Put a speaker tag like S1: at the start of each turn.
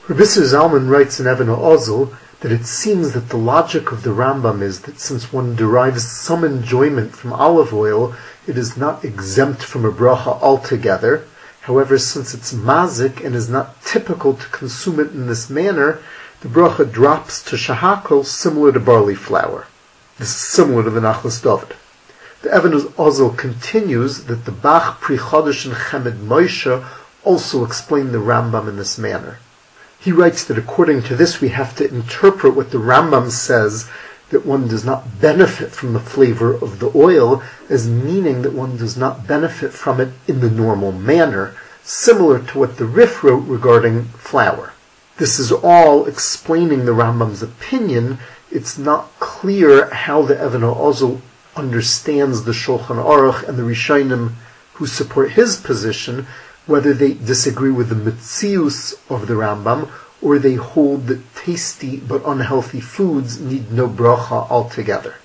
S1: Rabbi Zalman writes in Even HaOzel that it seems that the logic of the Rambam is that since one derives some enjoyment from olive oil, it is not exempt from a bracha altogether. However, since it's mazik and is not typical to consume it in this manner, the bracha drops to shahakol similar to barley flour. This is similar to the Nachlas David. The Even HaOzel continues that the Bach, Pri Chodesh, and Chemed Moshe also explain the Rambam in this manner. He writes that according to this we have to interpret what the Rambam says, that one does not benefit from the flavor of the oil, as meaning that one does not benefit from it in the normal manner, similar to what the Rif wrote regarding flour. This is all explaining the Rambam's opinion. It's not clear how the Even HaOzel understands the Shulchan Aruch and the Rishonim who support his position, whether they disagree with the Metzius of the Rambam, or they hold that tasty but unhealthy foods need no bracha altogether.